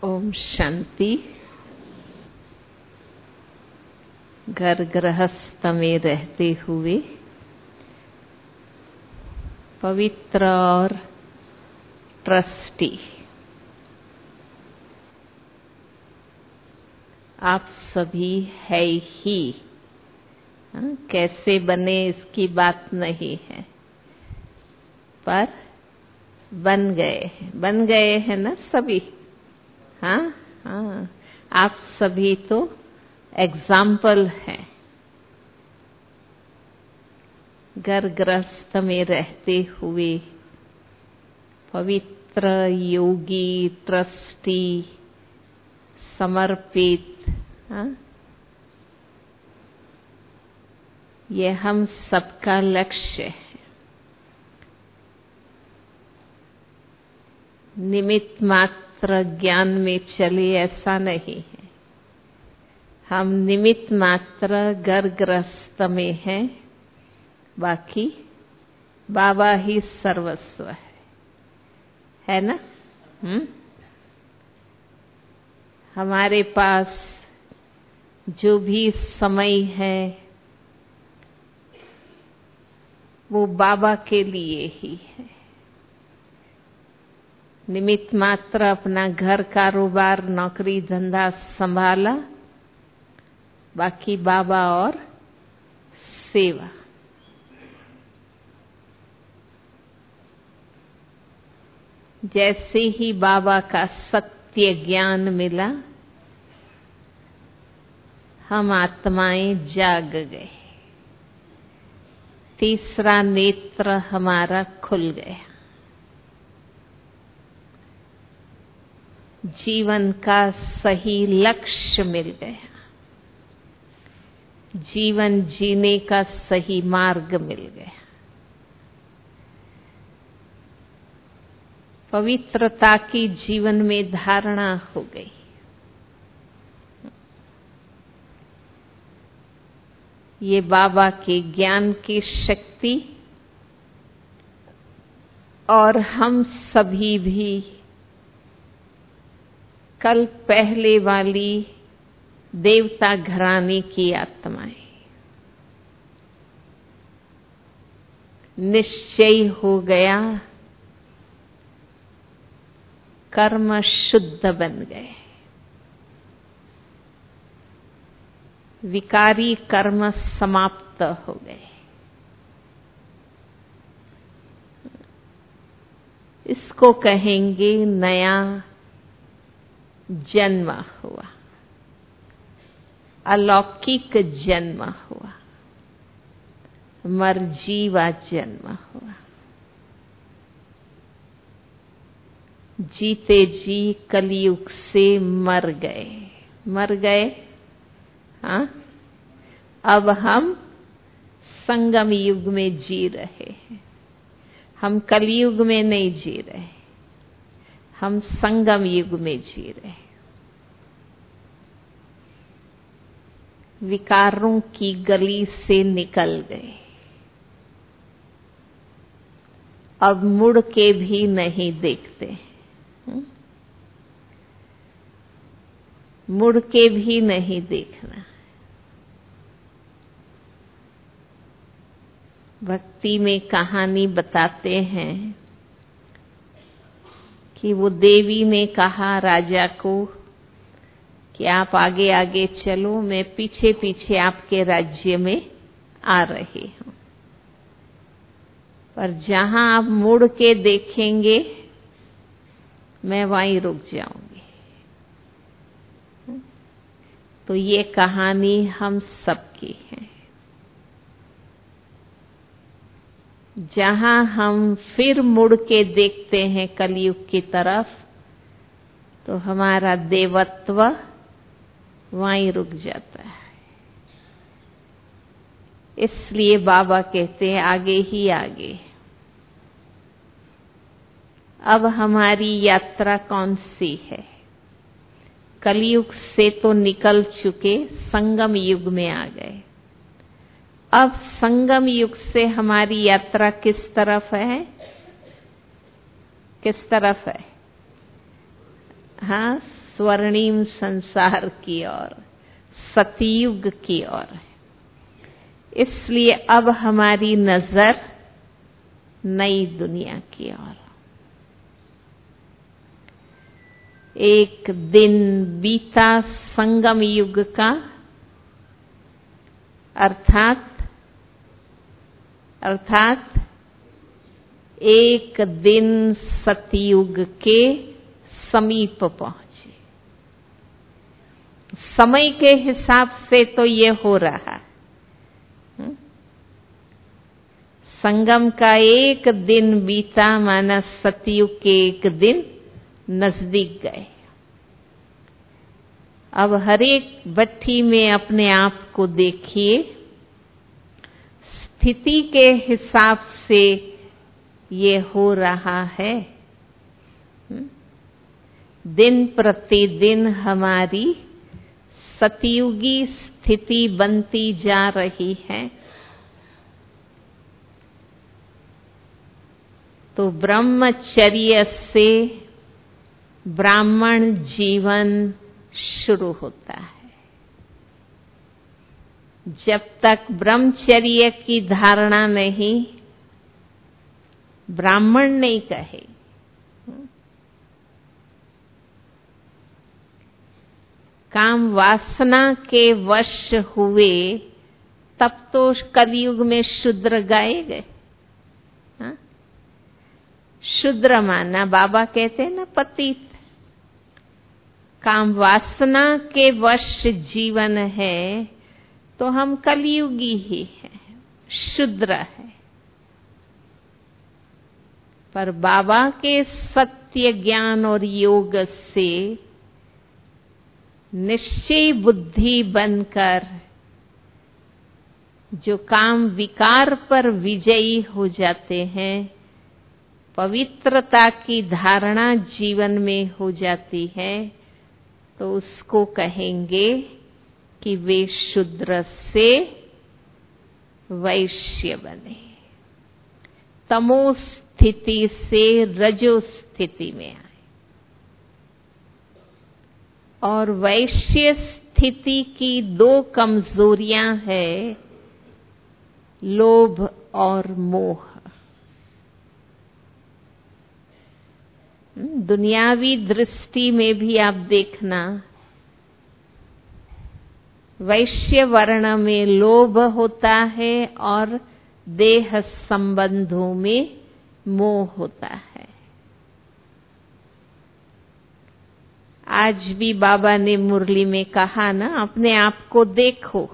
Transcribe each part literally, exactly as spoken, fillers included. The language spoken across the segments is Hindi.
ओम शांति। घर गृहस्थ में रहते हुए पवित्र और ट्रस्टी आप सभी है ही। हाँ, कैसे बने इसकी बात नहीं है, पर बन गए बन गए हैं ना सभी। हाँ हाँ, आप सभी तो एग्जाम्पल हैं। घर गृहस्थ में रहते हुए पवित्र योगी ट्रस्टी समर्पित, हाँ, ये हम सबका लक्ष्य है। निमित्त मात्र ज्ञान में चले ऐसा नहीं है। हम निमित्त मात्र घर गृहस्थ में हैं, बाकी बाबा ही सर्वस्व है, है ना। हम्म हमारे पास जो भी समय है वो बाबा के लिए ही है। निमित्त मात्र अपना घर कारोबार नौकरी धंधा संभाला, बाकी बाबा और सेवा। जैसे ही बाबा का सत्य ज्ञान मिला, हम आत्माएं जाग गए। तीसरा नेत्र हमारा खुल गया। जीवन का सही लक्ष्य मिल गया। जीवन जीने का सही मार्ग मिल गया। पवित्रता की जीवन में धारणा हो गई। ये बाबा के ज्ञान की शक्ति और हम सभी भी कल पहले वाली देवता घराने की आत्माएं निश्चय हो गया। कर्म शुद्ध बन गए। विकारी कर्म समाप्त हो गए। इसको कहेंगे नया जन्म हुआ, अलौकिक जन्म हुआ, मरजीवा जन्म हुआ। जीते जी कलयुग से मर गए मर गए हाँ, अब हम संगम युग में जी रहे हैं। हम कलयुग में नहीं जी रहे, हम संगम युग में जी रहे। विकारों की गली से निकल गए, अब मुड़ के भी नहीं देखते। मुड़ के भी नहीं देखना। भक्ति में कहानी बताते हैं कि वो देवी ने कहा राजा को कि आप आगे आगे चलो, मैं पीछे पीछे आपके राज्य में आ रही हूं, पर जहां आप मुड़ के देखेंगे मैं वहीं रुक जाऊंगी। तो ये कहानी हम सबकी है। जहां हम फिर मुड़ के देखते हैं कलयुग की तरफ, तो हमारा देवत्व वहीं रुक जाता है। इसलिए बाबा कहते हैं आगे ही आगे। अब हमारी यात्रा कौन सी है? कलयुग से तो निकल चुके, संगम युग में आ गए। अब संगम युग से हमारी यात्रा किस तरफ है? किस तरफ है? हाँ, स्वर्णिम संसार की ओर, सतयुग की ओर है। इसलिए अब हमारी नजर नई दुनिया की ओर। एक दिन बीता संगम युग का, अर्थात अर्थात एक दिन सतयुग के समीप पहुंचे। समय के हिसाब से तो ये हो रहा, संगम का एक दिन बीता माना सतयुग के एक दिन नजदीक गए। अब हर एक भट्ठी में अपने आप को देखिए, स्थिति के हिसाब से ये हो रहा है। दिन प्रतिदिन हमारी सतयुगी स्थिति बनती जा रही है। तो ब्रह्मचर्य से ब्राह्मण जीवन शुरू होता है। जब तक ब्रह्मचर्य की धारणा नहीं, ब्राह्मण नहीं कहे। काम वासना के वश हुए तब तो कलयुग में शूद्र गाए गए। हाँ? शूद्र माना बाबा कहते हैं ना पतित। काम वासना के वश जीवन है तो हम कलयुगी ही हैं, शूद्र है। पर बाबा के सत्य ज्ञान और योग से निश्चय बुद्धि बनकर जो काम विकार पर विजयी हो जाते हैं, पवित्रता की धारणा जीवन में हो जाती है, तो उसको कहेंगे कि वे शूद्र से वैश्य बने, तमो स्थिति से रजो स्थिति में आए। और वैश्य स्थिति की दो कमजोरियां हैं, लोभ और मोह। दुनियावी दृष्टि में भी आप देखना, वैश्य वर्ण में लोभ होता है और देह संबंधों में मोह होता है। आज भी बाबा ने मुरली में कहा ना, अपने आप को देखो,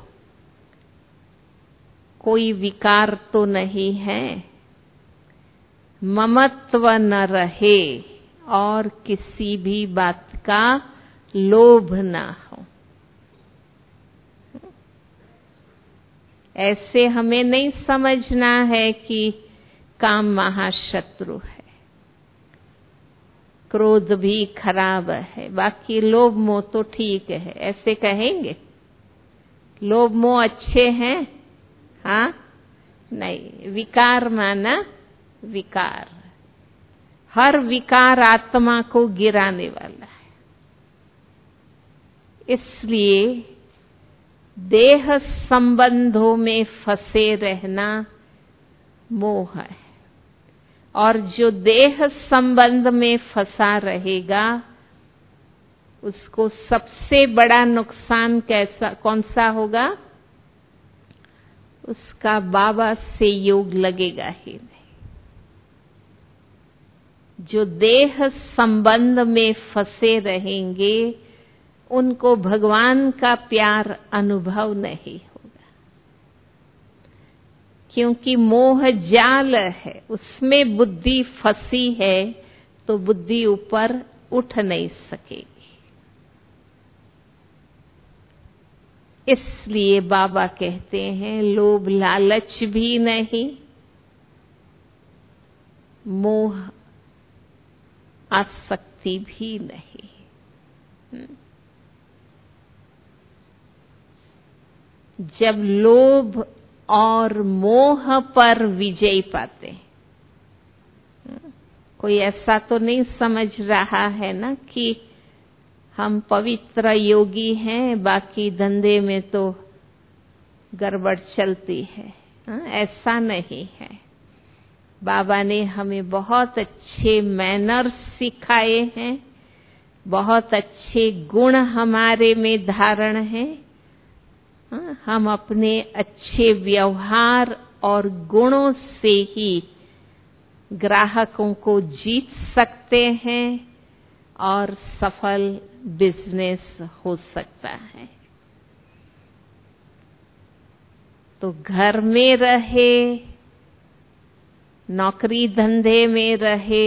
कोई विकार तो नहीं है, ममत्व न रहे और किसी भी बात का लोभ ना हो। ऐसे हमें नहीं समझना है कि काम महाशत्रु है, क्रोध भी खराब है, बाकी लोभ मोह तो ठीक है। ऐसे कहेंगे लोभ मोह अच्छे हैं? हाँ नहीं, विकार माना विकार, हर विकार आत्मा को गिराने वाला है। इसलिए देह संबंधों में फंसे रहना मोह है, और जो देह संबंध में फंसा रहेगा उसको सबसे बड़ा नुकसान कैसा कौन सा होगा? उसका बाबा से योग लगेगा ही नहीं। जो देह संबंध में फंसे रहेंगे उनको भगवान का प्यार अनुभव नहीं होगा, क्योंकि मोह जाल है, उसमें बुद्धि फंसी है तो बुद्धि ऊपर उठ नहीं सकेगी। इसलिए बाबा कहते हैं लोभ लालच भी नहीं, मोह आसक्ति भी नहीं। जब लोभ और मोह पर विजय पाते, कोई ऐसा तो नहीं समझ रहा है ना कि हम पवित्र योगी हैं, बाकी धंधे में तो गड़बड़ चलती है। हाँ, ऐसा नहीं है। बाबा ने हमें बहुत अच्छे मैनर्स सिखाए हैं, बहुत अच्छे गुण हमारे में धारण हैं। हाँ, हम अपने अच्छे व्यवहार और गुणों से ही ग्राहकों को जीत सकते हैं और सफल बिजनेस हो सकता है। तो घर में रहे, नौकरी धंधे में रहे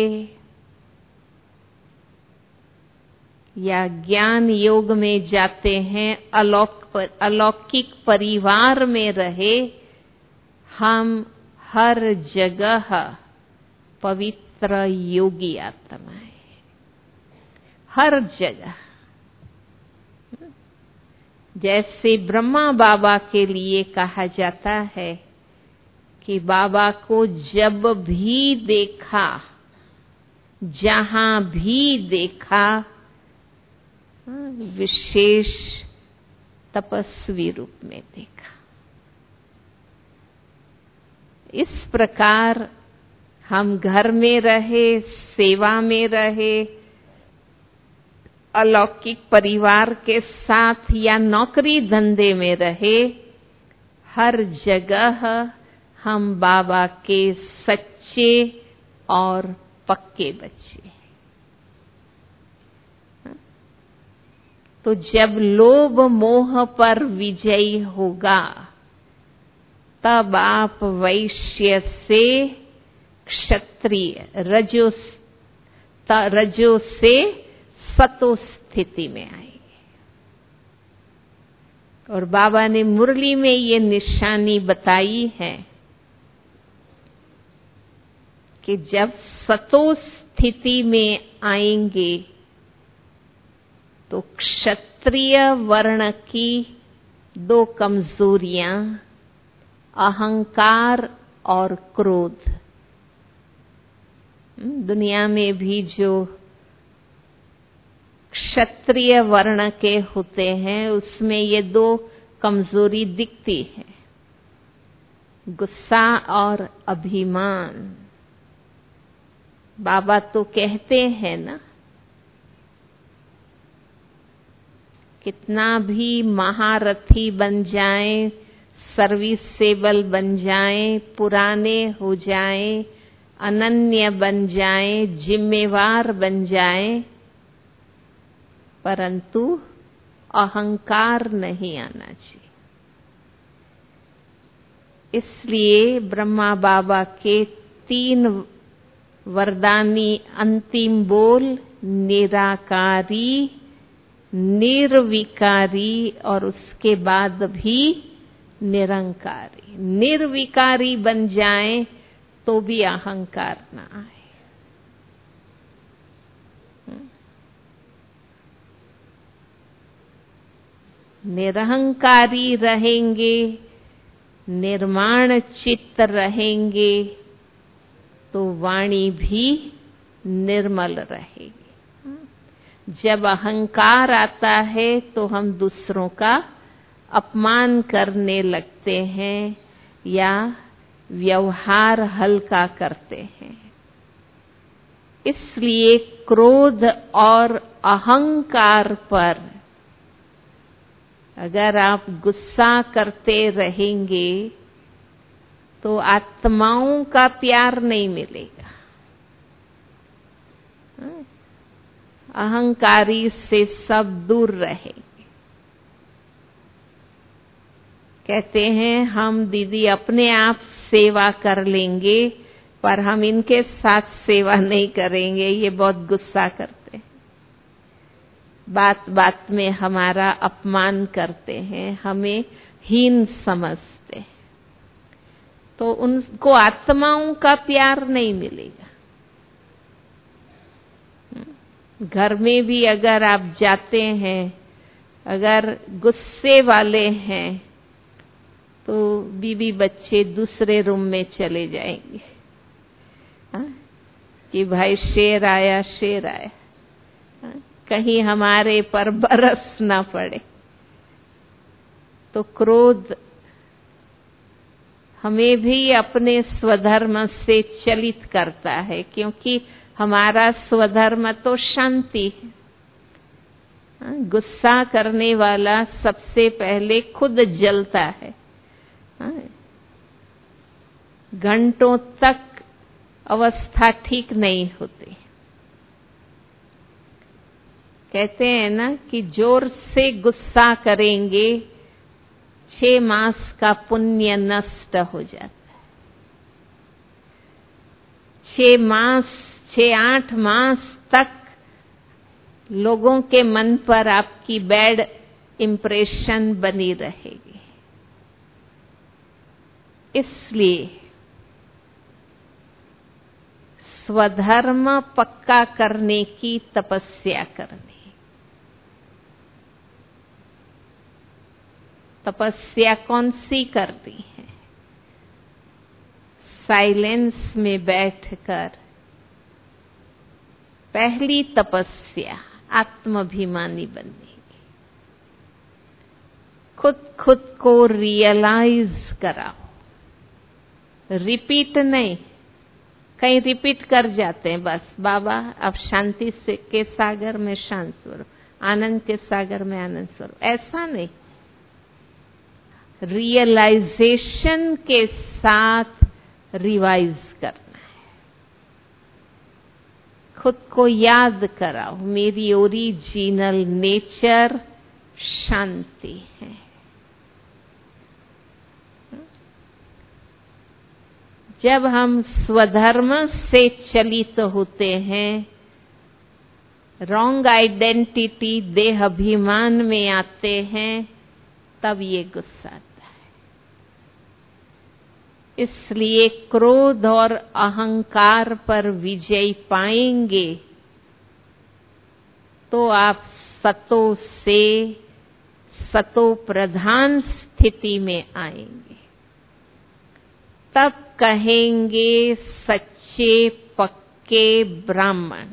या ज्ञान योग में जाते हैं, अलौक अलौकिक परिवार में रहे, हम हर जगह पवित्र योगी आत्माएं, हर जगह। जैसे ब्रह्मा बाबा के लिए कहा जाता है कि बाबा को जब भी देखा, जहां भी देखा, विशेष तपस्वी रूप में देखा। इस प्रकार हम घर में रहे, सेवा में रहे, अलौकिक परिवार के साथ या नौकरी धंधे में रहे, हर जगह हम बाबा के सच्चे और पक्के बच्चे। तो जब लोभ मोह पर विजयी होगा, तब आप वैश्य से क्षत्रिय, रजो रजो से सतो स्थिति में आएंगे। और बाबा ने मुरली में ये निशानी बताई है कि जब सतो स्थिति में आएंगे तो क्षत्रिय वर्ण की दो कमजोरियां, अहंकार और क्रोध, दुनिया में भी जो क्षत्रिय वर्ण के होते हैं उसमें ये दो कमजोरी दिखती है, गुस्सा और अभिमान। बाबा तो कहते हैं ना, कितना भी महारथी बन जाएं, सर्विसेबल बन जाएं, पुराने हो जाएं, अनन्य बन जाएं, जिम्मेवार बन जाएं, परंतु अहंकार नहीं आना चाहिए। इसलिए ब्रह्मा बाबा के तीन वरदानी अंतिम बोल निराकारी, निर्विकारी और उसके बाद भी निरंकारी। निर्विकारी बन जाएं तो भी अहंकार ना आए। निरहंकारी रहेंगे, निर्माण चित्त रहेंगे तो वाणी भी निर्मल रहेगी। जब अहंकार आता है तो हम दूसरों का अपमान करने लगते हैं या व्यवहार हल्का करते हैं। इसलिए क्रोध और अहंकार पर अगर आप गुस्सा करते रहेंगे तो आत्माओं का प्यार नहीं मिलेगा। अहंकारी से सब दूर रहेंगे। कहते हैं हम दीदी अपने आप सेवा कर लेंगे पर हम इनके साथ सेवा नहीं करेंगे, ये बहुत गुस्सा करते हैं, बात बात में हमारा अपमान करते हैं, हमें हीन समझते हैं, तो उनको आत्माओं का प्यार नहीं मिलेगा। घर में भी अगर आप जाते हैं, अगर गुस्से वाले हैं तो बीबी बच्चे दूसरे रूम में चले जाएंगे। हाँ? कि भाई शेर आया शेर आया। हाँ? कहीं हमारे पर बरस ना पड़े। तो क्रोध हमें भी अपने स्वधर्म से चलित करता है, क्योंकि हमारा स्वधर्म तो शांति है। गुस्सा करने वाला सबसे पहले खुद जलता है, घंटों तक अवस्था ठीक नहीं होती। कहते हैं ना कि जोर से गुस्सा करेंगे, छह मास का पुण्य नष्ट हो जाता है। छह मास, छह आठ मास तक लोगों के मन पर आपकी बैड इंप्रेशन बनी रहेगी। इसलिए स्वधर्म पक्का करने की तपस्या करनी। तपस्या कौन सी करती है? साइलेंस में बैठकर। पहली तपस्या आत्माभिमानी बनने की। खुद खुद को रियलाइज कराओ, रिपीट नहीं। कहीं रिपीट कर जाते हैं, बस बाबा अब शांति से के सागर में शांत स्वरूप, आनंद के सागर में आनंद स्वरूप, ऐसा नहीं। रियलाइजेशन के साथ रिवाइज करना है। खुद को याद कराओ, मेरी ओरिजिनल नेचर शांति है। जब हम स्वधर्म से चलित होते हैं, रॉन्ग आइडेंटिटी देह अभिमान में आते हैं, तब ये गुस्सा आता है। इसलिए क्रोध और अहंकार पर विजय पाएंगे तो आप सतो से सतो प्रधान स्थिति में आएंगे। तब कहेंगे सच्चे पक्के ब्राह्मण।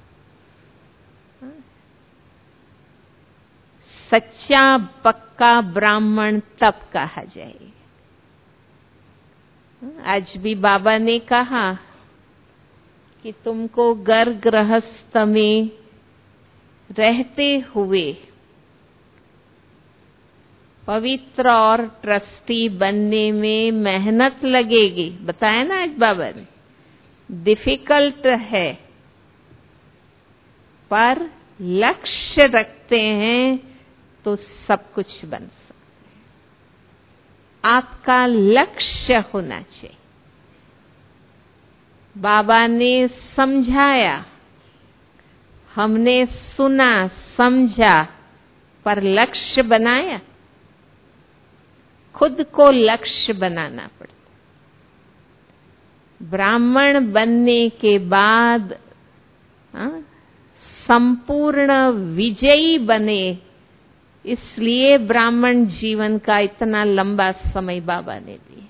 सच्चा पक्का ब्राह्मण तब कहा जाएगा। आज भी बाबा ने कहा कि तुमको घर गृहस्थ में रहते हुए पवित्र और ट्रस्टी बनने में मेहनत लगेगी। बताया ना आज बाबा ने, डिफिकल्ट है, पर लक्ष्य रखते हैं तो सब कुछ बन सकता है। आपका लक्ष्य होना चाहिए। बाबा ने समझाया, हमने सुना समझा, पर लक्ष्य बनाया। खुद को लक्ष्य बनाना पड़ता। ब्राह्मण बनने के बाद संपूर्ण विजयी बने, इसलिए ब्राह्मण जीवन का इतना लंबा समय बाबा ने दिया।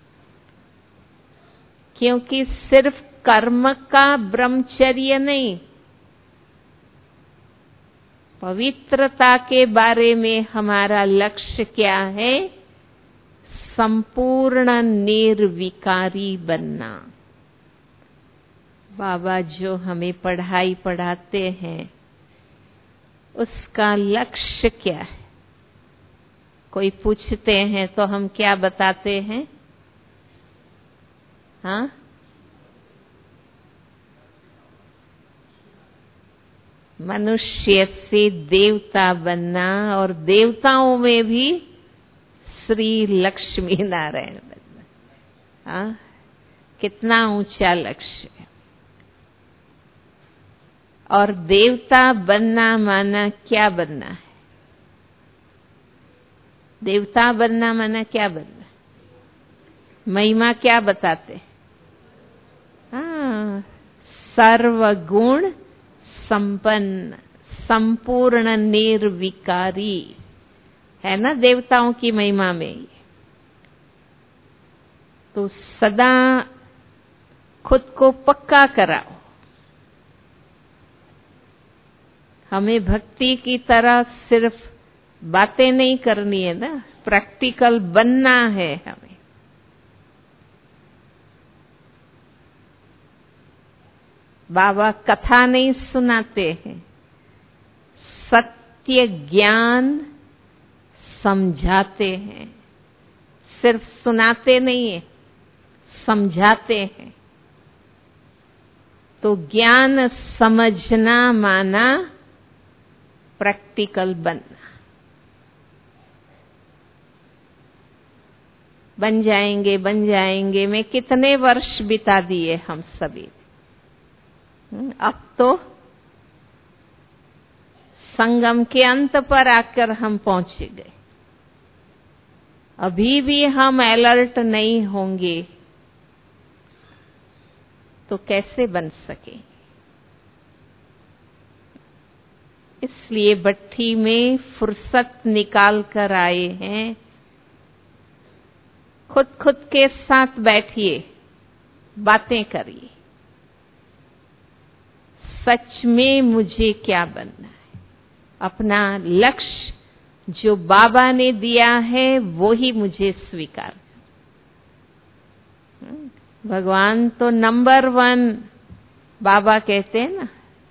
क्योंकि सिर्फ कर्म का ब्रह्मचर्य नहीं, पवित्रता के बारे में हमारा लक्ष्य क्या है? संपूर्ण निर्विकारी बनना। बाबा जो हमें पढ़ाई पढ़ाते हैं, उसका लक्ष्य क्या है? कोई पूछते हैं तो हम क्या बताते हैं? हाँ, मनुष्य से देवता बनना, और देवताओं में भी श्री लक्ष्मी नारायण बनना। हाँ, कितना ऊंचा लक्ष्य है। और देवता बनना माना क्या बनना है? देवता बनना माना क्या बनना? महिमा क्या बताते? हाँ, सर्वगुण संपन्न, संपूर्ण निर्विकारी है ना देवताओं की महिमा में। तो सदा खुद को पक्का कराओ। हमें भक्ति की तरह सिर्फ बातें नहीं करनी है ना, प्रैक्टिकल बनना है हमें। बाबा कथा नहीं सुनाते हैं, सत्य ज्ञान समझाते हैं। सिर्फ सुनाते नहीं है, समझाते हैं। तो ज्ञान समझना माना प्रैक्टिकल बनना। बन जाएंगे बन जाएंगे में कितने वर्ष बिता दिए हम सभी। अब तो संगम के अंत पर आकर हम पहुंच गए। अभी भी हम अलर्ट नहीं होंगे तो कैसे बन सके। इसलिए भट्ठी में फुर्सत निकाल कर आए हैं। खुद खुद के साथ बैठिए, बातें करिए। सच में मुझे क्या बनना है, अपना लक्ष्य जो बाबा ने दिया है वो ही मुझे स्वीकार। भगवान तो नंबर वन, बाबा कहते हैं ना,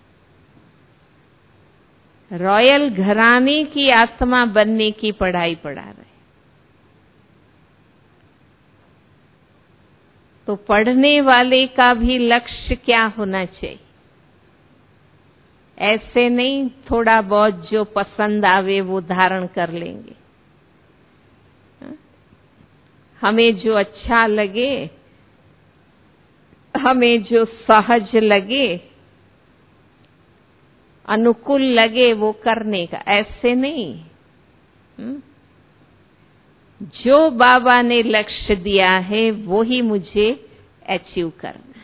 रॉयल घराने की आत्मा बनने की पढ़ाई पढ़ा रहे। तो पढ़ने वाले का भी लक्ष्य क्या होना चाहिए? ऐसे नहीं थोड़ा बहुत जो पसंद आवे वो धारण कर लेंगे। हमें जो अच्छा लगे, हमें जो सहज लगे, अनुकूल लगे वो करने का, ऐसे नहीं। जो बाबा ने लक्ष्य दिया है वो ही मुझे अचीव करना है।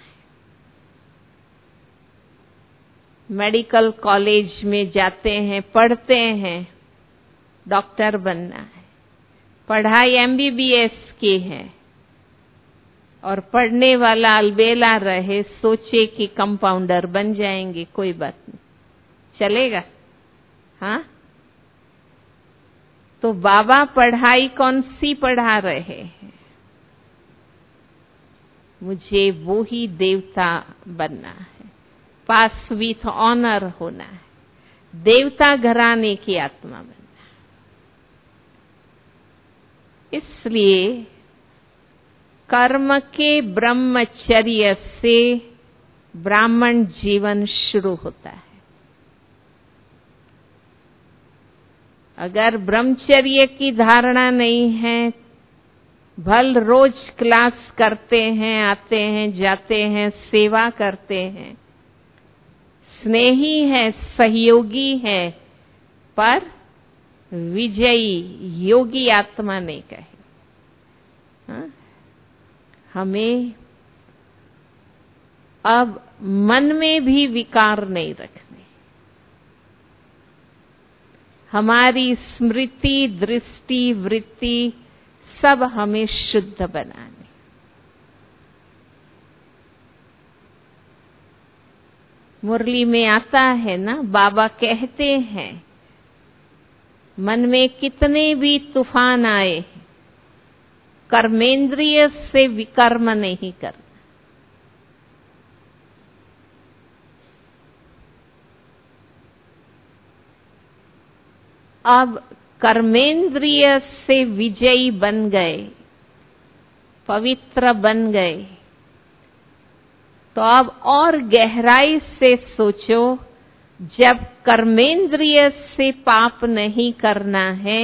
मेडिकल कॉलेज में जाते हैं, पढ़ते हैं, डॉक्टर बनना है। पढ़ाई एमबीबीएस की है और पढ़ने वाला अलबेला रहे, सोचे कि कंपाउंडर बन जाएंगे, कोई बात नहीं, चलेगा। हाँ, तो बाबा पढ़ाई कौन सी पढ़ा रहे हैं? मुझे वो ही देवता बनना है, पास विथ ऑनर होना है, देवता घराने की आत्मा बनना है। इसलिए कर्म के ब्रह्मचर्य से ब्राह्मण जीवन शुरू होता है। अगर ब्रह्मचर्य की धारणा नहीं है, भल रोज क्लास करते हैं, आते हैं, जाते हैं, सेवा करते हैं, स्नेही है, सहयोगी है, पर विजयी योगी आत्मा नहीं कहे। हाँ? हमें अब मन में भी विकार नहीं रखने। हमारी स्मृति, दृष्टि, वृत्ति सब हमें शुद्ध बनाने। मुरली में आता है ना, बाबा कहते हैं मन में कितने भी तूफान आए, कर्मेंद्रिय से विकर्म नहीं करना। अब कर्मेंद्रिय से विजयी बन गए, पवित्र बन गए, तो अब और गहराई से सोचो, जब कर्मेंद्रिय से पाप नहीं करना है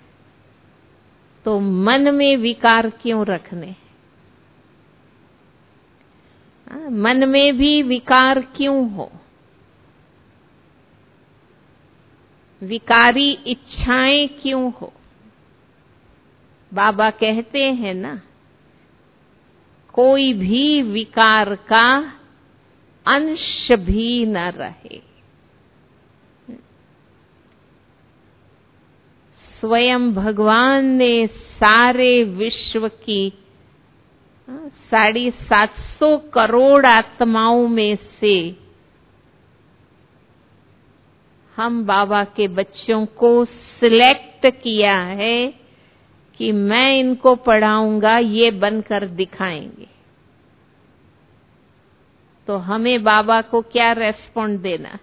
तो मन में विकार क्यों रखने? मन में भी विकार क्यों हो? विकारी इच्छाएं क्यों हो? बाबा कहते हैं ना, कोई भी विकार का अंश भी न रहे। स्वयं भगवान ने सारे विश्व की साढ़े सात सौ करोड़ आत्माओं में से हम बाबा के बच्चों को सिलेक्ट किया है कि मैं इनको पढ़ाऊंगा, ये बनकर दिखाएंगे। तो हमें बाबा को क्या रेस्पॉन्ड देना?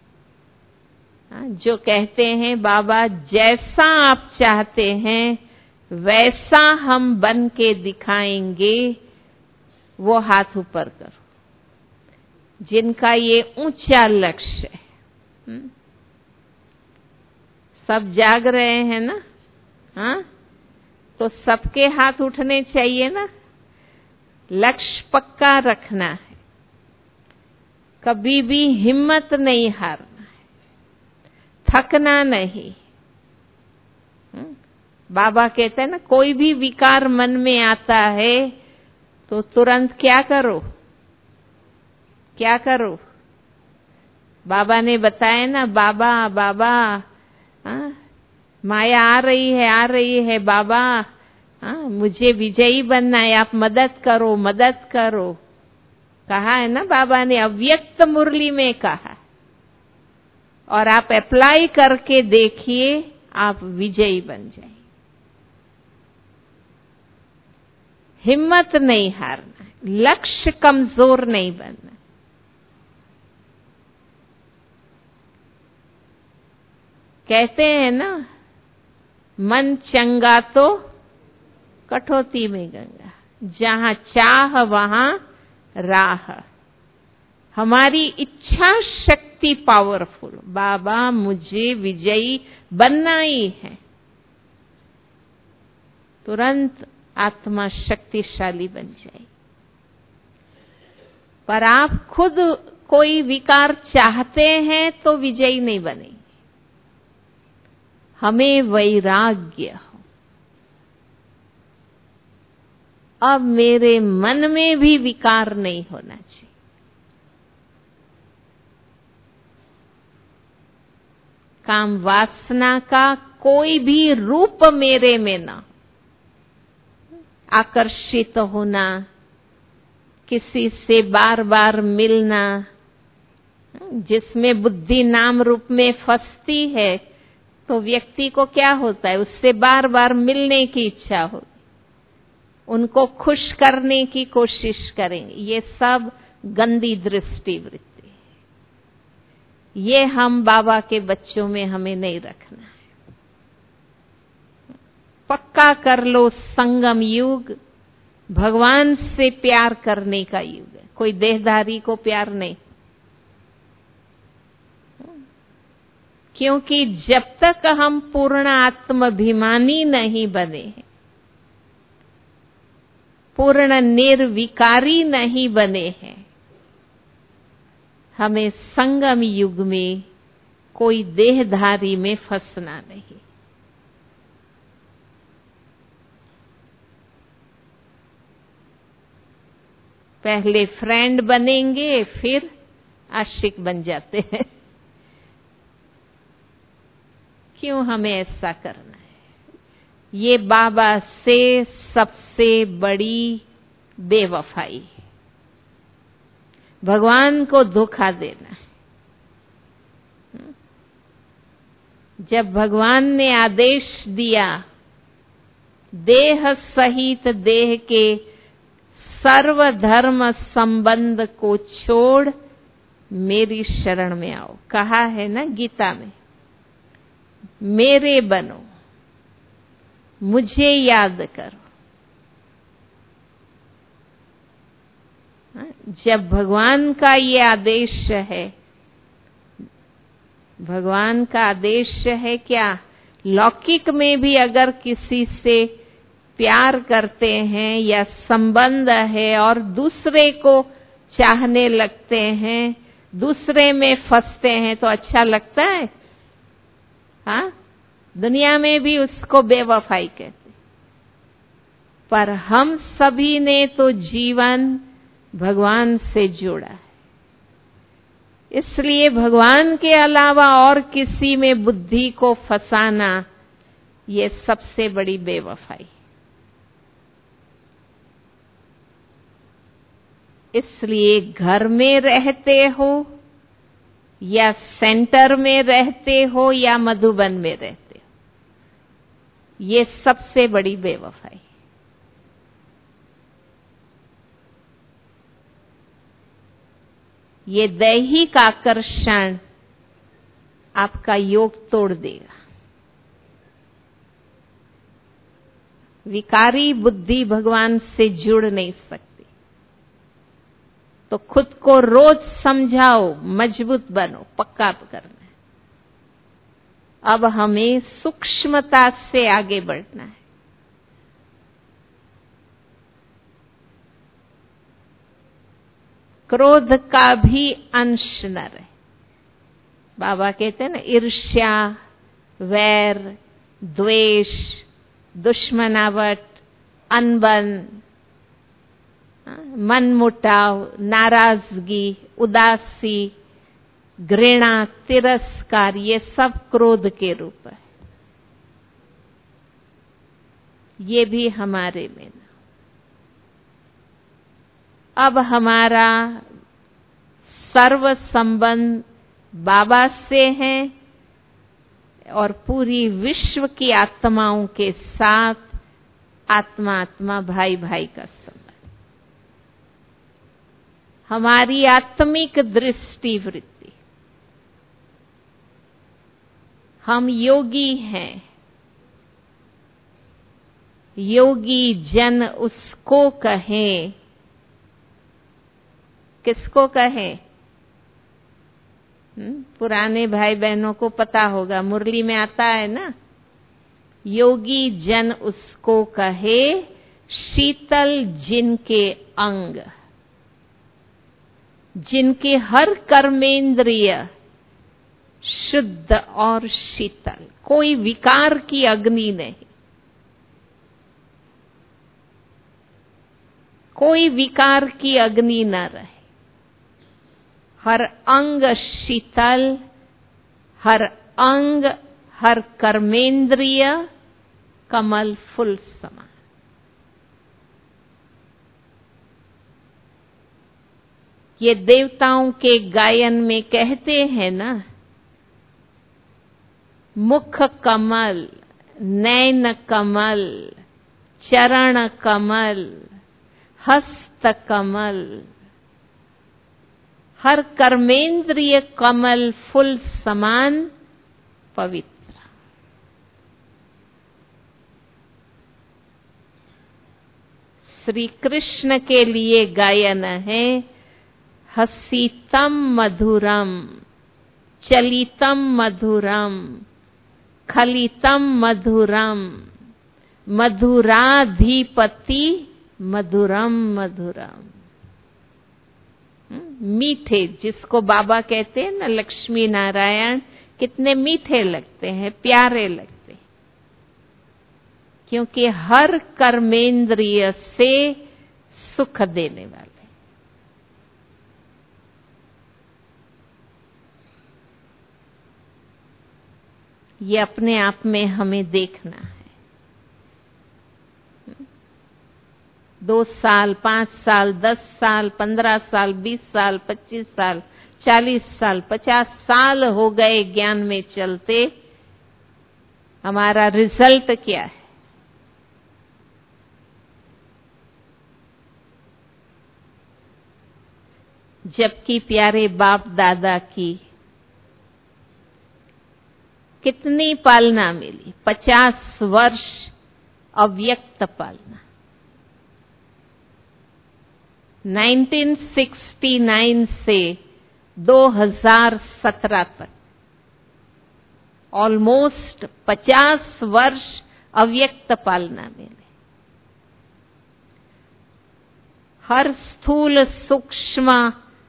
जो कहते हैं बाबा जैसा आप चाहते हैं वैसा हम बन के दिखाएंगे, वो हाथ ऊपर करो जिनका ये ऊंचा लक्ष्य है। सब जाग रहे हैं ना? हाँ, तो सबके हाथ उठने चाहिए ना। लक्ष्य पक्का रखना है, कभी भी हिम्मत नहीं हारना है, थकना नहीं। बाबा कहते हैं ना, कोई भी विकार मन में आता है तो तुरंत क्या करो, क्या करो? बाबा ने बताया ना, बाबा बाबा आ, माया आ रही है, आ रही है बाबा, आ, मुझे विजयी बनना है, आप मदद करो, मदद करो। कहा है ना बाबा ने, अव्यक्त मुरली में कहा। और आप अप्लाई करके देखिए, आप विजयी बन जाए। हिम्मत नहीं हारना, लक्ष्य कमजोर नहीं बनना। कहते हैं ना, मन चंगा तो कठौती में गंगा, जहां चाह वहां राह। हमारी इच्छा शक्ति पावरफुल। बाबा मुझे विजयी बनना ही है, तुरंत आत्मा शक्तिशाली बन जाए। पर आप खुद कोई विकार चाहते हैं तो विजयी नहीं बनेंगे। हमें वैराग्य हो, अब मेरे मन में भी विकार नहीं होना चाहिए। काम वासना का कोई भी रूप मेरे में ना। आकर्षित होना, किसी से बार बार मिलना, जिसमें बुद्धि नाम रूप में फंसती है तो व्यक्ति को क्या होता है, उससे बार बार मिलने की इच्छा होती, उनको खुश करने की कोशिश करेंगे। ये सब गंदी दृष्टि वृत्ति, ये हम बाबा के बच्चों में हमें नहीं रखना है। पक्का कर लो, संगम युग भगवान से प्यार करने का युग है, कोई देहधारी को प्यार नहीं। क्योंकि जब तक हम पूर्ण आत्माभिमानी नहीं बने हैं, पूर्ण निर्विकारी नहीं बने हैं, हमें संगम युग में कोई देहधारी में फंसना नहीं। पहले फ्रेंड बनेंगे, फिर आशिक बन जाते हैं। क्यों हमें ऐसा करना है? ये बाबा से सबसे बड़ी बेवफाई है, भगवान को धोखा देना है। जब भगवान ने आदेश दिया, देह सहित देह के सर्वधर्म संबंध को छोड़ मेरी शरण में आओ, कहा है ना गीता में, मेरे बनो, मुझे याद करो। जब भगवान का ये आदेश है, भगवान का आदेश है क्या? लौकिक में भी अगर किसी से प्यार करते हैं या संबंध है और दूसरे को चाहने लगते हैं, दूसरे में फंसते हैं, तो अच्छा लगता है? हाँ, दुनिया में भी उसको बेवफाई कहते। पर हम सभी ने तो जीवन भगवान से जोड़ा है, इसलिए भगवान के अलावा और किसी में बुद्धि को फंसाना ये सबसे बड़ी बेवफाई। इसलिए घर में रहते हो या सेंटर में रहते हो या मधुबन में रहते हो, ये सबसे बड़ी बेवफाई। ये दैहिक आकर्षण आपका योग तोड़ देगा। विकारी बुद्धि भगवान से जुड़ नहीं सकती। तो खुद को रोज समझाओ, मजबूत बनो, पक्का करना है। अब हमें सूक्ष्मता से आगे बढ़ना है। क्रोध का भी अंश न रहे। बाबा कहते हैं ना, ईर्ष्या, वैर, द्वेष, दुश्मनावट, अनबन, मनमुटाव, नाराजगी, उदासी, घृणा, तिरस्कार, ये सब क्रोध के रूप है। ये भी हमारे में ना। अब हमारा सर्व संबंध बाबा से है और पूरी विश्व की आत्माओं के साथ आत्मा आत्मा भाई भाई का संबंध। हमारी आत्मिक दृष्टि वृत्ति, हम योगी हैं। योगी जन उसको कहें। किसको कहें? पुराने भाई बहनों को पता होगा, मुरली में आता है ना, योगी जन उसको कहे शीतल जिनके अंग, जिनके हर कर्मेंद्रिय शुद्ध और शीतल, कोई विकार की अग्नि नहीं, कोई विकार की अग्नि न रहे। हर अंग शीतल, हर अंग, हर कर्मेंद्रिय कमल फूल समान। ये देवताओं के गायन में कहते हैं ना, मुख कमल, नैन कमल, चरण कमल, हस्त कमल, हर कर्मेंद्रिय कमल फूल समान पवित्र। श्री कृष्ण के लिए गायन है, हसीतम मधुरम, चलितम मधुरम, खलितम मधुरम, मधुराधिपति मधुरम मधुरम। मीठे, जिसको बाबा कहते हैं ना, लक्ष्मी नारायण, कितने मीठे लगते हैं, प्यारे लगते हैं, क्योंकि हर कर्मेंद्रिय से सुख देने वाले। ये अपने आप में हमें देखना है। दो साल, पांच साल, दस साल, पंद्रह साल, बीस साल, पच्चीस साल, चालीस साल, पचास साल हो गए ज्ञान में चलते, हमारा रिजल्ट क्या है? जबकि प्यारे बाप दादा की कितनी पालना मिली, पचास वर्ष अव्यक्त पालना। उन्नीस सौ उनहत्तर से दो हज़ार सत्रह तक ऑलमोस्ट पचास वर्ष अव्यक्त पालना मिले। हर स्थूल सूक्ष्म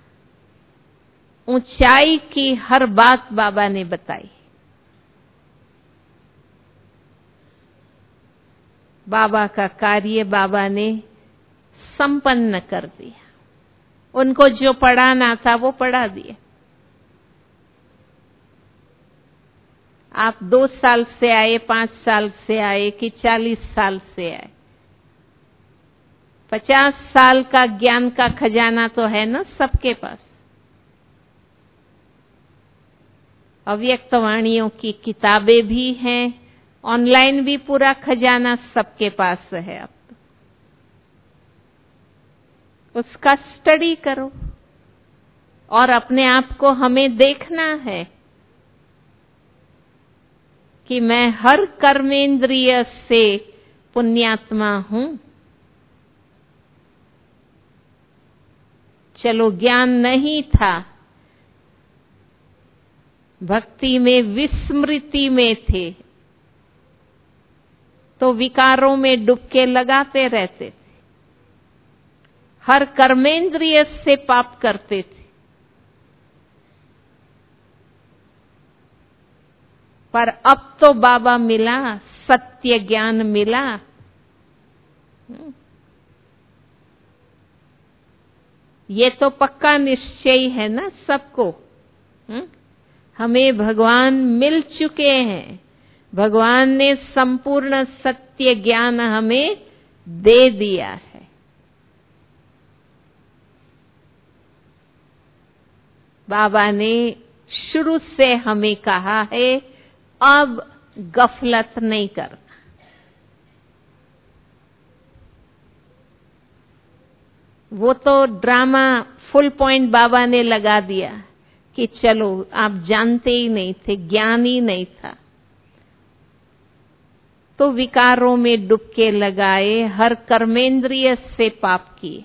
ऊंचाई की हर बात बाबा ने बताई। बाबा का कार्य बाबा ने संपन्न कर दिया। उनको जो पढ़ाना था वो पढ़ा दिया। आप दो साल से आए, पांच साल से आए कि चालीस साल से आए, पचास साल का ज्ञान का खजाना तो है ना सबके पास। अव्यक्त वाणियों की किताबें भी हैं, ऑनलाइन भी पूरा खजाना सबके पास है। अब तो उसका स्टडी करो और अपने आप को हमें देखना है कि मैं हर कर्मेंद्रिय से पुण्यात्मा हूं। चलो ज्ञान नहीं था, भक्ति में विस्मृति में थे, तो विकारों में डुबके लगाते रहते थे, हर कर्मेंद्रिय से पाप करते थे। पर अब तो बाबा मिला, सत्य ज्ञान मिला। ये तो पक्का निश्चय है ना सबको, हमें भगवान मिल चुके हैं, भगवान ने संपूर्ण सत्य ज्ञान हमें दे दिया है। बाबा ने शुरू से हमें कहा है, अब गफलत नहीं करना। वो तो ड्रामा फुल पॉइंट बाबा ने लगा दिया कि चलो आप जानते ही नहीं थे, ज्ञान ही नहीं था, तो विकारों में डुबके लगाए, हर कर्मेंद्रिय से पाप किए।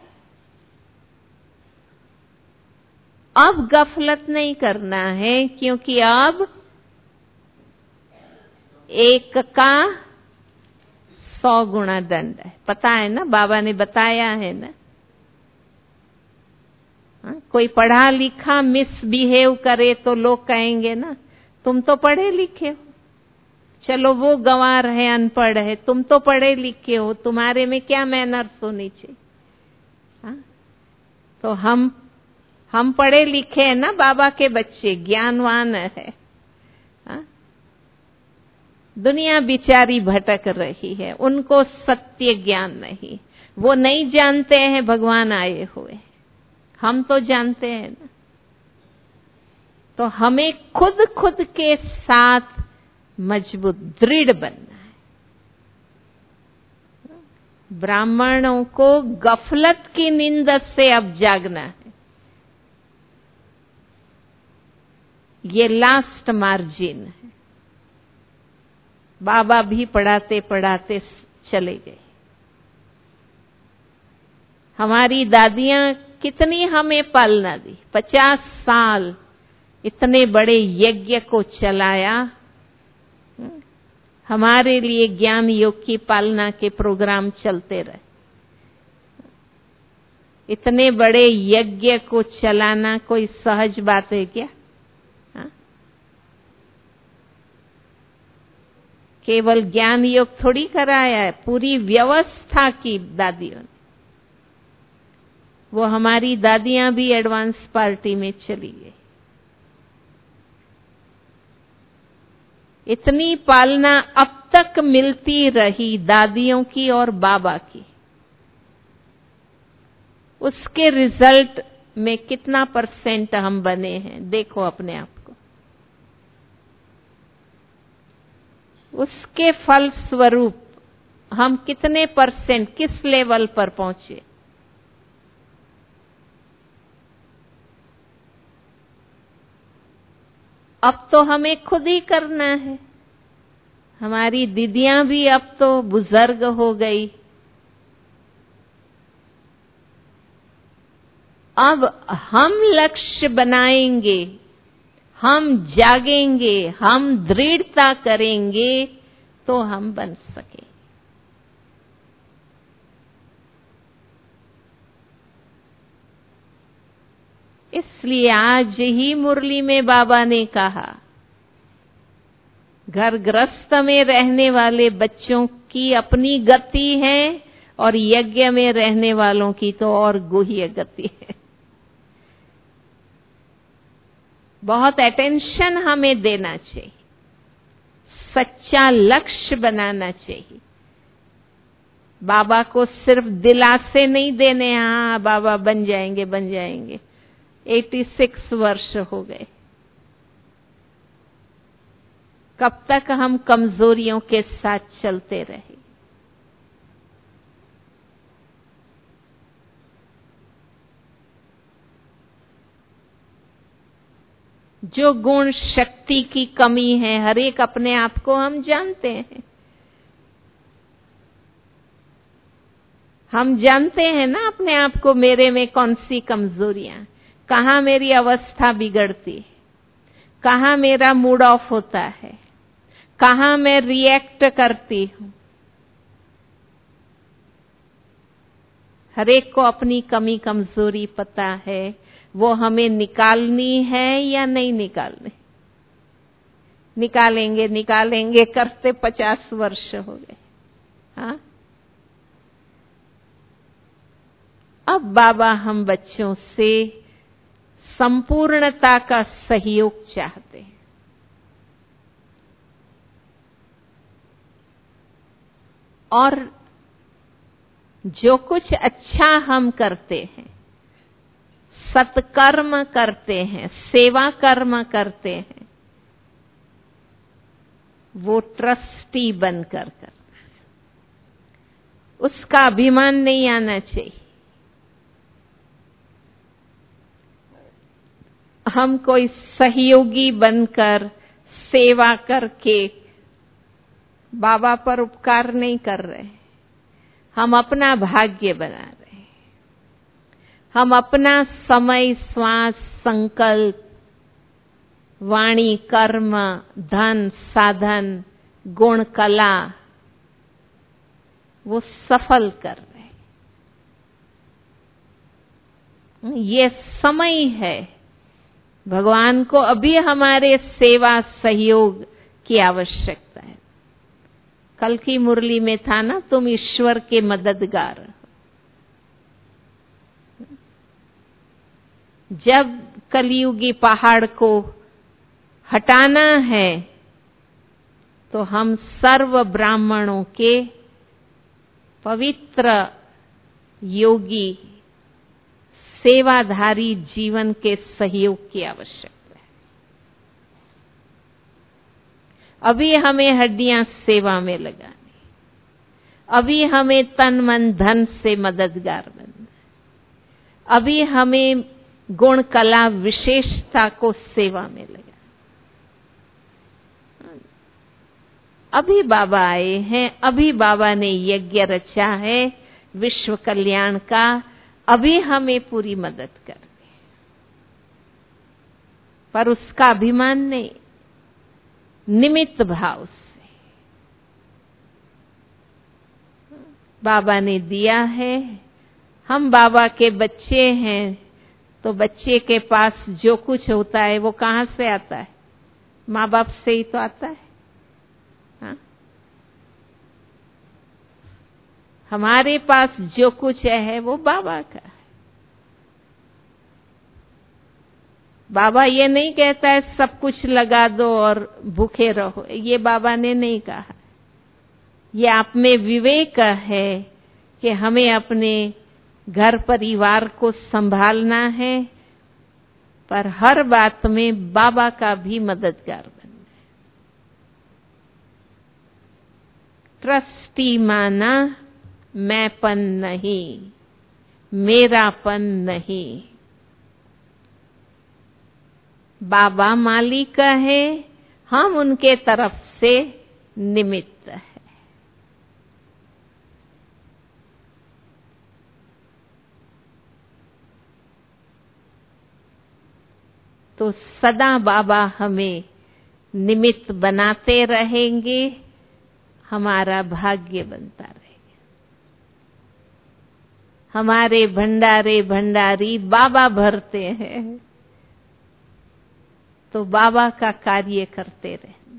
अब गफलत नहीं करना है, क्योंकि अब एक का सौ गुना दंड है। पता है ना, बाबा ने बताया है ना। हा? कोई पढ़ा लिखा मिसबिहेव करे तो लोग कहेंगे ना, तुम तो पढ़े लिखे हो। चलो वो गंवार है, अनपढ़ है, तुम तो पढ़े लिखे हो, तुम्हारे में क्या मैनर्स होनी चाहिए। हा? तो हम हम पढ़े लिखे हैं ना, बाबा के बच्चे ज्ञानवान है। हा? दुनिया बिचारी भटक रही है, उनको सत्य ज्ञान नहीं, वो नहीं जानते हैं भगवान आए हुए, हम तो जानते हैं ना। तो हमें खुद खुद के साथ मजबूत दृढ़ बनना है। ब्राह्मणों को गफलत की नींद से अब जागना है। ये लास्ट मार्जिन है। बाबा भी पढ़ाते पढ़ाते चले गए। हमारी दादियां कितनी हमें पालना दी, पचास साल इतने बड़े यज्ञ को चलाया, हमारे लिए ज्ञान योग की पालना के प्रोग्राम चलते रहे। इतने बड़े यज्ञ को चलाना कोई सहज बात है क्या? हा? केवल ज्ञान योग थोड़ी कराया है, पूरी व्यवस्था की दादियों ने। वो हमारी दादियां भी एडवांस पार्टी में चली गई। इतनी पालना अब तक मिलती रही दादियों की और बाबा की, उसके रिजल्ट में कितना परसेंट हम बने हैं, देखो अपने आप को। उसके फल स्वरूप हम कितने परसेंट, किस लेवल पर पहुंचे। अब तो हमें खुद ही करना है। हमारी दीदियां भी अब तो बुजुर्ग हो गई। अब हम लक्ष्य बनाएंगे, हम जागेंगे, हम दृढ़ता करेंगे तो हम बन सके। इसलिए आज ही मुरली में बाबा ने कहा, घर गृहस्थ में रहने वाले बच्चों की अपनी गति है और यज्ञ में रहने वालों की तो और गुह्य गति है। बहुत अटेंशन हमें देना चाहिए, सच्चा लक्ष्य बनाना चाहिए। बाबा को सिर्फ दिलासे नहीं देने, हाँ बाबा बन जाएंगे बन जाएंगे। छियासी वर्ष हो गए, कब तक हम कमजोरियों के साथ चलते रहे? जो गुण शक्ति की कमी है, हर एक अपने आप को हम जानते हैं। हम जानते हैं ना अपने आप को, मेरे में कौन सी कमजोरियां, कहाँ मेरी अवस्था बिगड़ती है, कहाँ मेरा मूड ऑफ होता है, कहाँ मैं रिएक्ट करती हूं। हर एक को अपनी कमी कमजोरी पता है, वो हमें निकालनी है या नहीं निकालनी? निकालेंगे निकालेंगे करते पचास वर्ष हो गए। हाँ, अब बाबा हम बच्चों से संपूर्णता का सहयोग चाहते हैं। और जो कुछ अच्छा हम करते हैं, सत्कर्म करते हैं, सेवा कर्म करते हैं, वो ट्रस्टी बनकर करना है। उसका अभिमान नहीं आना चाहिए। हम कोई सहयोगी बनकर सेवा करके बाबा पर उपकार नहीं कर रहे, हम अपना भाग्य बना रहे हैं। हम अपना समय, श्वास, संकल्प, वाणी, कर्म, धन, साधन, गुण, कला, वो सफल कर रहे हैं। ये समय है, भगवान को अभी हमारे सेवा सहयोग की आवश्यकता है। कल की मुरली में था ना, तुम ईश्वर के मददगार हो। जब कलयुगी पहाड़ को हटाना है तो हम सर्व ब्राह्मणों के पवित्र योगी सेवाधारी जीवन के सहयोग की आवश्यकता है। अभी हमें हड्डियां सेवा में लगानी, अभी हमें तन मन धन से मददगार बनना, अभी हमें गुण कला विशेषता को सेवा में लगा। अभी बाबा आए हैं, अभी बाबा ने यज्ञ रचा है विश्व कल्याण का, अभी हमें पूरी मदद करनी है। पर उसका अभिमान नहीं, निमित्त भाव से बाबा ने दिया है। हम बाबा के बच्चे हैं, तो बच्चे के पास जो कुछ होता है वो कहाँ से आता है? माँ बाप से ही तो आता है। हाँ? हमारे पास जो कुछ है वो बाबा का है। बाबा ये नहीं कहता है सब कुछ लगा दो और भूखे रहो, ये बाबा ने नहीं कहा। ये आप में विवेक है कि हमें अपने घर परिवार को संभालना है, पर हर बात में बाबा का भी मददगार बनना है। ट्रस्टी माना, मैंपन नहीं, मेरापन नहीं। बाबा मालिक है, हम उनके तरफ से निमित्त है। तो सदा बाबा हमें निमित्त बनाते रहेंगे, हमारा भाग्य बनता रहेगा। हमारे भंडारे भंडारी बाबा भरते हैं, तो बाबा का कार्य करते रहना।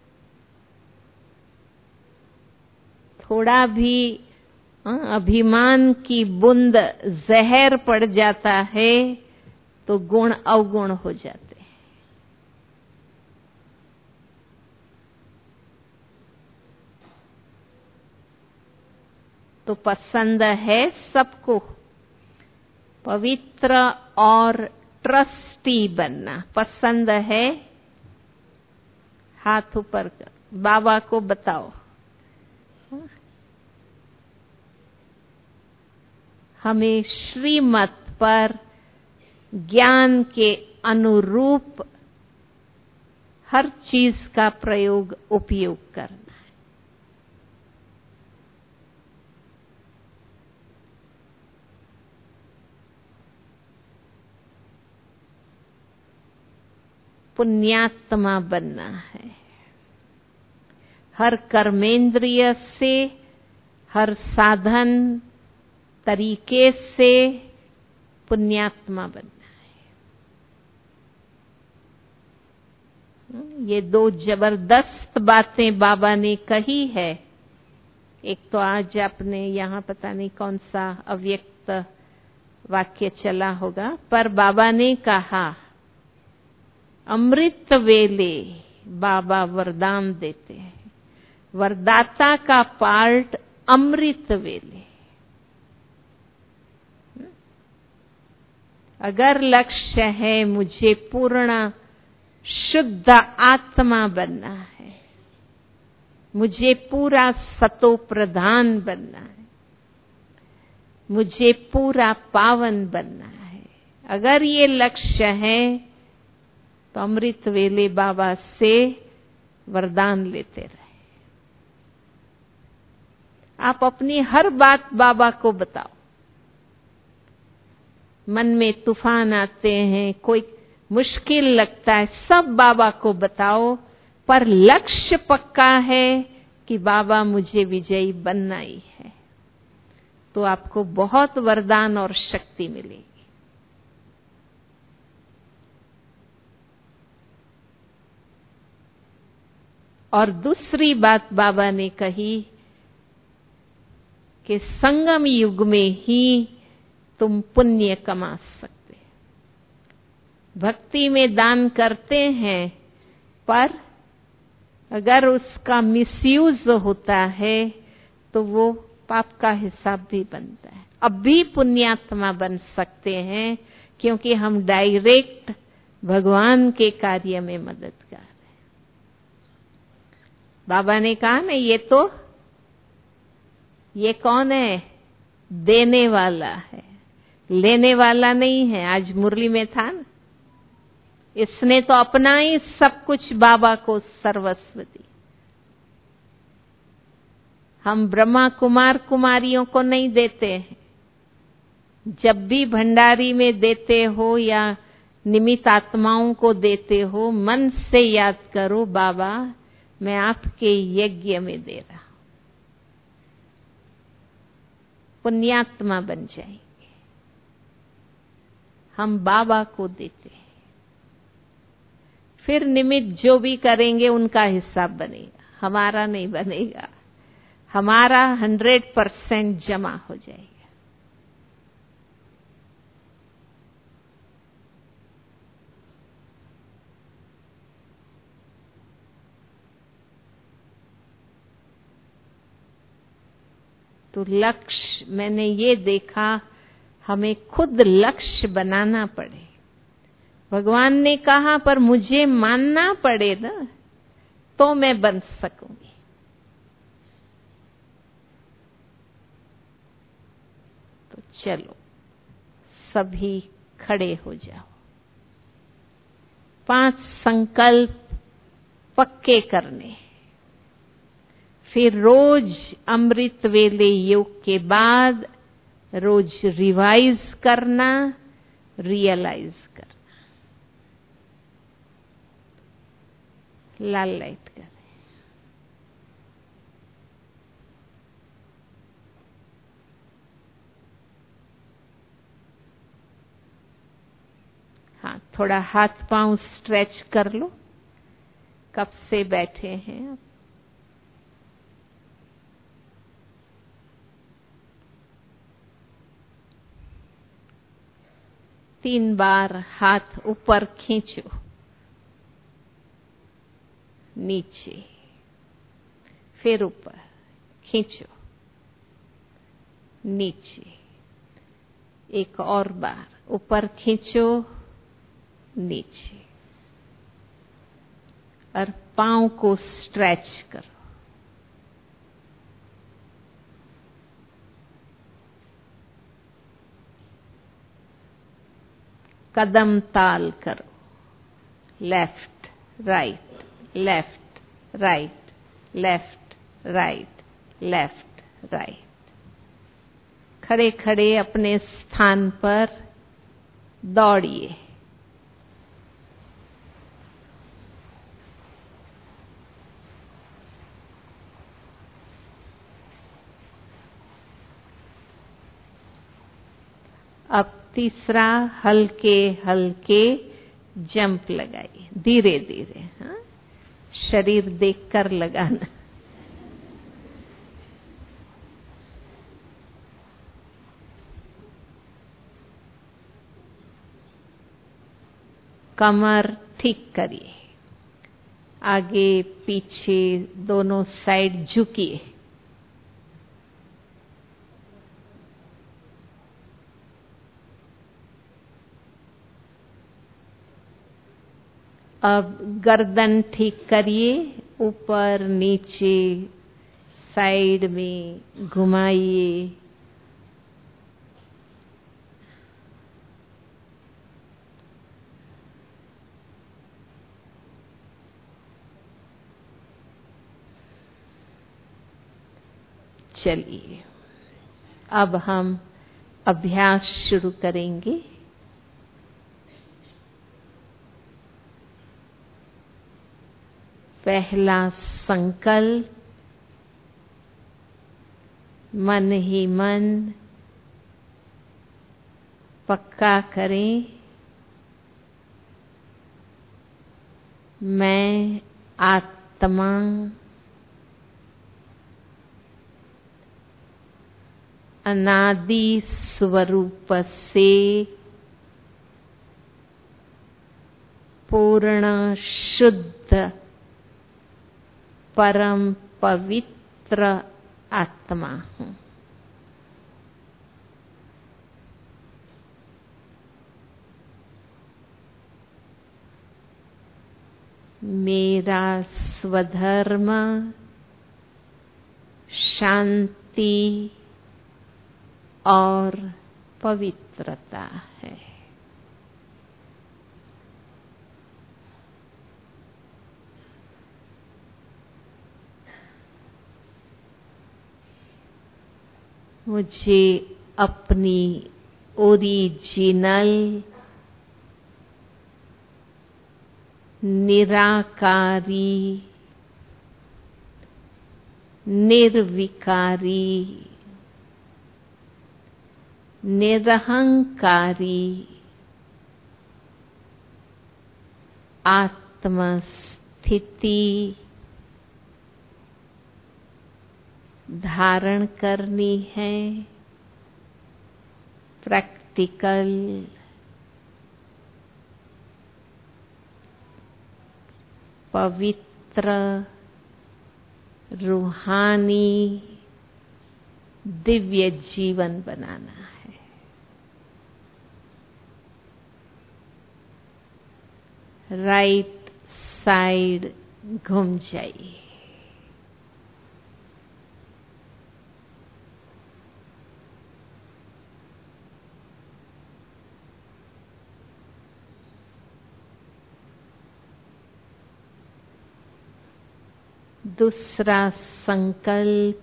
थोड़ा भी अभिमान की बूंद जहर पड़ जाता है तो गुण अवगुण हो जाते हैं। तो पसंद है सबको पवित्र और ट्रस्टी बनना, पसंद है हाथ ऊपर कर, बाबा को बताओ। हमें श्रीमत पर ज्ञान के अनुरूप हर चीज का प्रयोग उपयोग करना है। पुण्यात्मा बनना है। हर कर्मेंद्रिय से, हर साधन तरीके से पुण्यात्मा बनना है। ये दो जबरदस्त बातें बाबा ने कही है। एक तो आज आपने यहाँ पता नहीं कौन सा अव्यक्त वाक्य चला होगा, पर बाबा ने कहा अमृत वेले बाबा वरदान देते हैं। वरदाता का पार्ट अमृत वेले। अगर लक्ष्य है मुझे पूर्ण शुद्ध आत्मा बनना है, मुझे पूरा सतो प्रधान बनना है, मुझे पूरा पावन बनना है, अगर ये लक्ष्य है तो अमृत वेले बाबा से वरदान लेते रहे। आप अपनी हर बात बाबा को बताओ। मन में तूफान आते हैं, कोई मुश्किल लगता है, सब बाबा को बताओ, पर लक्ष्य पक्का है कि बाबा मुझे विजयी बनना ही है, तो आपको बहुत वरदान और शक्ति मिलेगी। और दूसरी बात बाबा ने कही कि संगम युग में ही तुम पुण्य कमा सकते। भक्ति में दान करते हैं, पर अगर उसका मिसयूज होता है तो वो पाप का हिसाब भी बनता है। अब भी पुण्यात्मा बन सकते हैं, क्योंकि हम डायरेक्ट भगवान के कार्य में मदद कर रहे हैं। बाबा ने कहा ना, ये तो ये कौन है? देने वाला है, लेने वाला नहीं है। आज मुरली में था ना, इसने तो अपना ही सब कुछ बाबा को सर्वस्व दी। हम ब्रह्मा कुमार कुमारियों को नहीं देते हैं। जब भी भंडारी में देते हो या निमित्त आत्माओं को देते हो, मन से याद करो, बाबा मैं आपके यज्ञ में दे रहा हूं। पुण्यात्मा बन जाएंगे। हम बाबा को देते हैं, फिर निमित्त जो भी करेंगे उनका हिसाब बनेगा, हमारा नहीं बनेगा। हमारा हंड्रेड परसेंट जमा हो जाएगा। तो लक्ष्य, मैंने ये देखा, हमें खुद लक्ष्य बनाना पड़े। भगवान ने कहा पर मुझे मानना पड़े ना, तो मैं बन सकूंगी। तो चलो सभी खड़े हो जाओ। पांच संकल्प पक्के करने, फिर रोज अमृत वेले योग के बाद रोज रिवाइज करना, रियलाइज करना। लाल लाइट करें। हाँ, थोड़ा हाथ पांव स्ट्रेच कर लो। कब से बैठे हैं आप? तीन बार हाथ ऊपर खींचो, नीचे, फिर ऊपर खींचो, नीचे। एक और बार ऊपर खींचो, नीचे। और पांव को स्ट्रेच करो। कदम ताल करो, left right, left right, left right, left right. खड़े खड़े अपने स्थान पर दौड़िए। अब तीसरा हल्के हल्के जंप लगाइए, धीरे धीरे। हाँ, शरीर देखकर लगाना। कमर ठीक करिए, आगे पीछे दोनों साइड झुकिए। अब गर्दन ठीक करिए, ऊपर नीचे साइड में घुमाइए। चलिए, अब हम अभ्यास शुरू करेंगे। पहला संकल्प, मन ही मन पक्का करें, मैं आत्मा अनादि स्वरूप से पूर्ण शुद्ध परम पवित्र आत्मा हूँ। मेरा स्वधर्म शांति और पवित्रता है। मुझे अपनी ओरिजिनल निराकारी निर्विकारी निरहंकारी आत्मस्थिति धारण करनी है। प्रैक्टिकल पवित्र रूहानी दिव्य जीवन बनाना है। राइट साइड घूम जाइए। दूसरा संकल्प,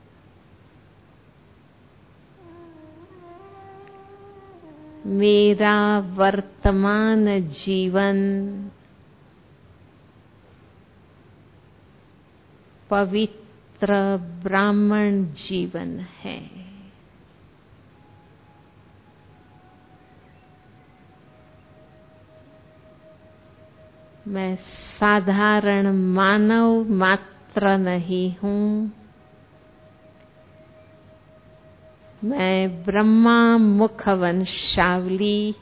मेरा वर्तमान जीवन पवित्र ब्राह्मण जीवन है। मैं साधारण मानव मात्र नहीं हूँ। मैं ब्रह्मा मुख वंशावली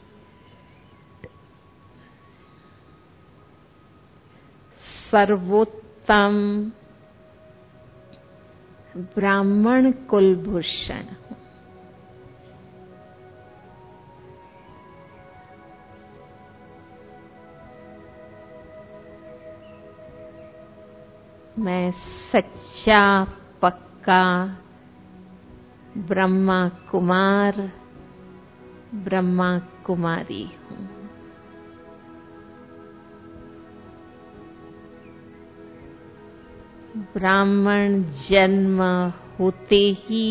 सर्वोत्तम ब्राह्मण कुलभूषण हूँ। मैं सच्चा पक्का ब्रह्मा कुमार ब्रह्मा कुमारी हूँ। ब्राह्मण जन्म होते ही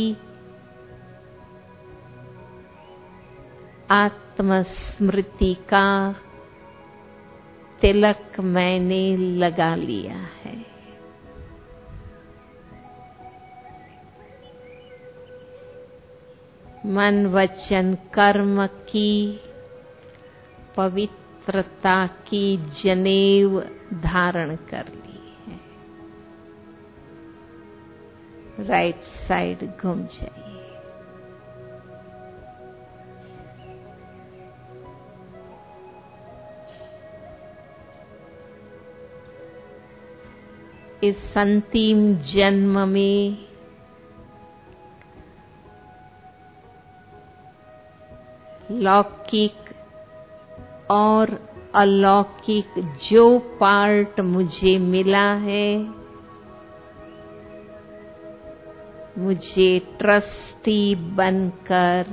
आत्मस्मृति का तिलक मैंने लगा लिया है। मन वचन कर्म की पवित्रता की जनेऊ धारण कर ली है। राइट साइड घूम जाइए। इस अंतिम जन्म में लौकिक और अलौकिक जो पार्ट मुझे मिला है, मुझे ट्रस्टी बनकर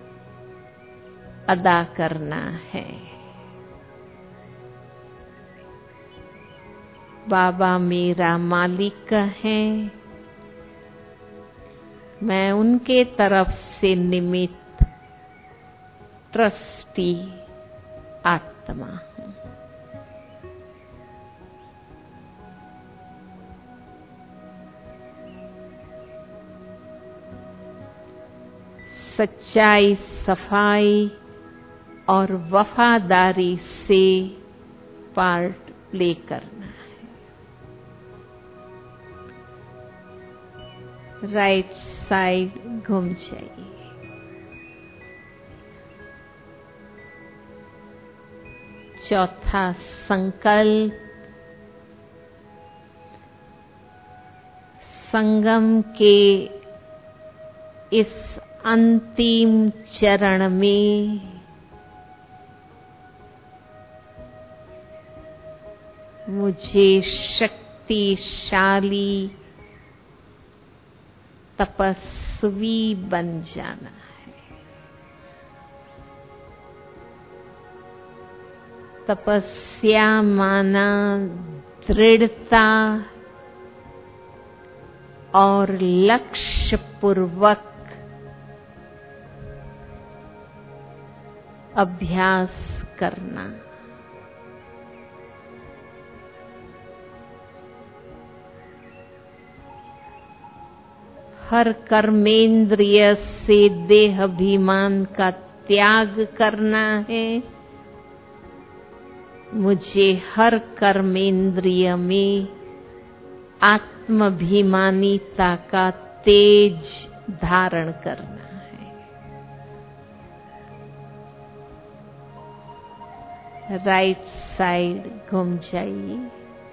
अदा करना है। बाबा मेरा मालिक है, मैं उनके तरफ से निमित्त ट्रस्टी आत्मा हूँ। सच्चाई, सफाई और वफादारी से पार्ट प्ले करना है। राइट साइड घूम जाइए। चौथा संकल्प, संगम के इस अंतिम चरण में मुझे शक्तिशाली तपस्वी बन जाना है। तपस्या माना दृढ़ता और लक्ष्य पूर्वक अभ्यास करना। हर कर्मेंद्रिय से देह अभिमान का त्याग करना है। मुझे हर कर्मेंद्रिय में आत्माभिमानिता का तेज धारण करना है। राइट साइड घूम जाइए।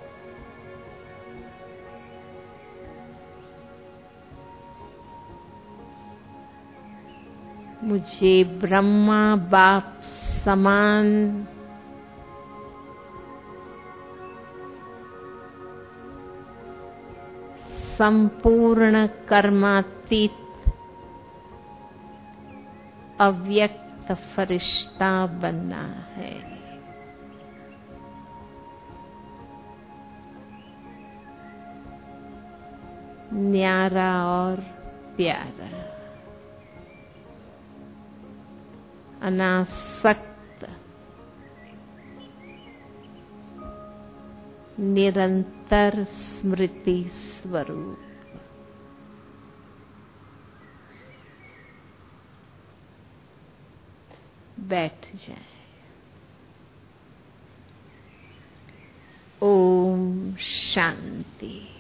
मुझे ब्रह्मा बाप समान संपूर्ण कर्मातीत अव्यक्त फरिश्ता बनना है। न्यारा और प्यारा, अनासक्त, निरंतर स्मृति स्वरूप। बैठ जाए। ओम शांति।